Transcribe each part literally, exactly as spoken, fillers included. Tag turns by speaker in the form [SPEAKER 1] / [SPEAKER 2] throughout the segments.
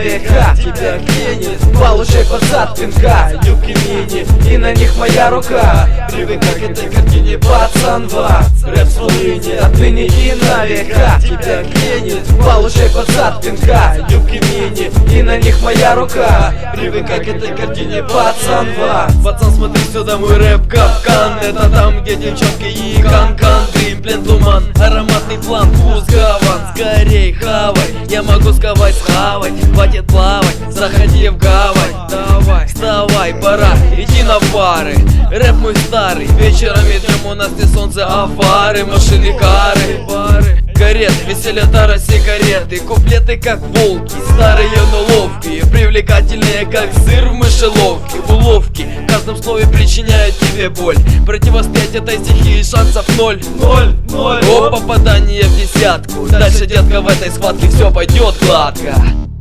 [SPEAKER 1] века. Тебя клинит, получай под зад пинка. Юбки мини, и на них моя рука. Привыкай к этой картине, пацанва. Рэп с Волыни, отныне и на века. Тебя клинит, получай под зад пинка. Юбки мини, и на них моя рука. Привыкай к этой картине, пацанва. Пацан, смотри сюда, мой рэп капкан. Это там, где девчонки и канкан. Дрим, плен, туман, ароматный план, вкус, гаван. Скорей хавай, я могу сковать, схавать. Хватит плавать, заходи в гавань. Давай, вставай, пора идти на пары. Рэп мой старый, вечерами днем у нас не солнце, а фары. Машины, кары, пары. Кареты, веселье, тара, сигареты. Куплеты как волки, старые, но ловкие. Привлекательные, как сыр в мышеловке. Уловки в каждом слове причиняют тебе боль. Противостоять этой стихии шансов ноль. Ноль, ноль. О, попадание в десятку. Дальше, детка, в этой схватке все пойдет гладко.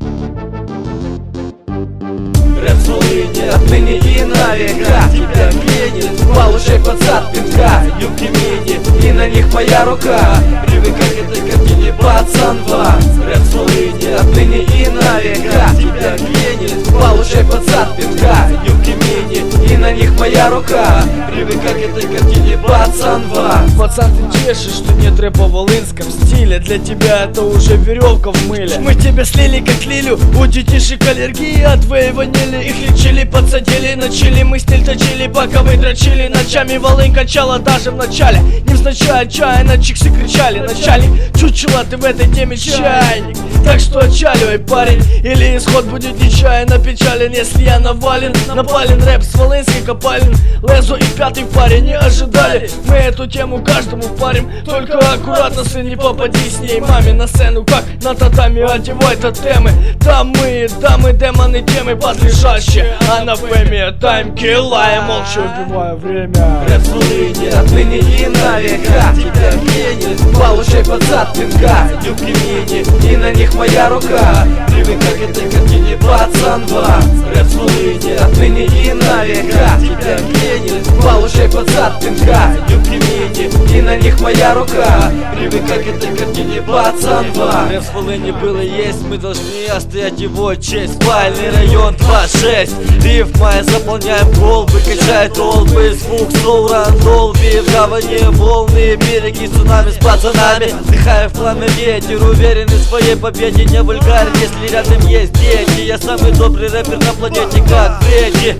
[SPEAKER 1] Рэп с Волыни, отныне и на века. Тебя клинит, получай под зад пинка. Юбки мини, и на них моя рука. Привыкай к этой картине, пацанва. Рэп с Волыни, отныне и на века. Тебя клинит, получай под зад пинка. Юбки мини, и на них моя рука. Привыкай к этой картине, пацанва.
[SPEAKER 2] Пацан, ты чешешь, что нет рэпа в волынском стиле. Для тебя это уже веревка в мыле. Мы тебя слили как лилю, у детишек аллергия от твоей ванили. Их лечили, подсадили, начали, мы стиль точили, пока вы дрочили. Ночами Волынь кончала даже в начале. Невзначай отчаянно чиксы кричали. Начальник, чучело, ты в этой теме чайник. Так что отчаливай, парень, или исход будет нечаянно печален. Если я навален, напален, рэп с волынской копалин. Лезу и пятый в паре не ожидали. Мы эту тему каждому парим. Только аккуратно, сын, не попади с ней маме на сцену, как на татами одевай тотемы. Там мы, дамы, демоны, темы подлежащие. А на фэме таймкилла, я молча убиваю время.
[SPEAKER 1] Рэп с Волыни, отныне и на века. Тебя клинит, получай под зад пинка. Юбки мини, и на них моя рука. Привыкай к этой картине, пацанва. Рэп с Волыни, отныне и на века. Тебя клинит, получай под зад пинка. Юбки мини, и на них моя рука. Привыкай к этой картине, пацанва.
[SPEAKER 2] Рэп с Волыни было есть, мы должны отстоять его честь. Спальный район два шесть. Риф моя, заполняем колбы, качает толпы. Звук Соуран, Долби, в гавани волны. Береги цунами с пацанами. Вдыхая в пламя ветер, уверенный в своей победе. Не вульгарен, если рядом есть дети. Я самый добрый рэпер на планете, как Фредди.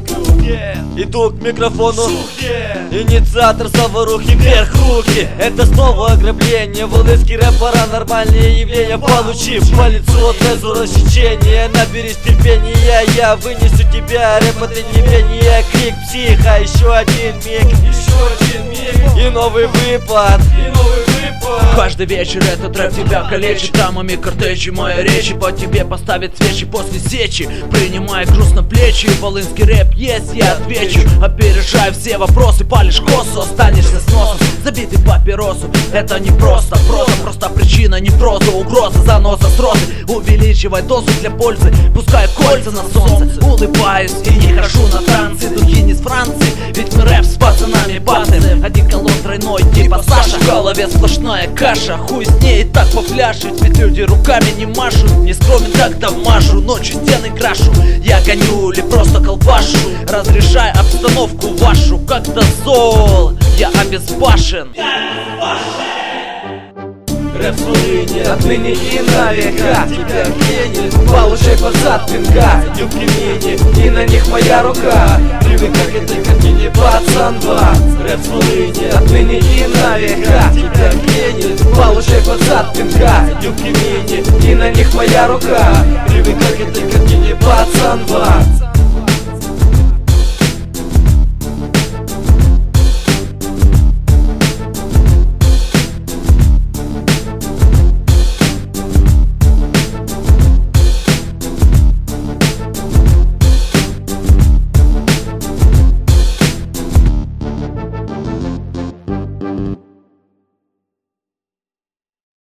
[SPEAKER 2] Иду к микрофону, инициатор заварухи, вверх руки. Это снова ограбление, волынский рэп, паранормальные явления. Получив по лицу отрезу рассечения. Наберись терпения, я вынесу тебя. Рэп это не пение, крик психа. Еще один миг, еще один миг. И новый выпад, и новый выпад.
[SPEAKER 3] Каждый вечер этот рэп тебя калечит. Трамами картечи, моя речи по тебе поставит свечи после сечи. Принимай груз на плечи, волынский рэп есть, я отвечу. Опережай все вопросы, палишь косу, останешься с носом забитый папиросу. Это не просто проза, просто причина не проза. Угроза, заноса, сросы. Увеличивай дозу для пользы, пускай кольца на солнце. Улыбаюсь и не хожу на танцы. Духи не с Франции, ведь мы рэп с пацанами батым. Один колон тройной, типа Саша. В голове сплошная каша, хуй с ней и так попляшет. Ведь люди руками не машут, не скромен, когда вмажу. Ночью стены крашу, я гоню или просто колбашу. Разрешай обстановку вашу, когда зол, я обезбашен.
[SPEAKER 1] Рэп с Волыни, отныне и на века. Тебя клинит, получай под зад пинка. Юбки мини, и на них моя рука. Привыкай к этой картине, пацанва. Рэп с Волыни, отныне и на века. Тебя клинит, получай под зад пинка. Юбки мини, и на них моя рука. Привыкай к этой картине, пацанва.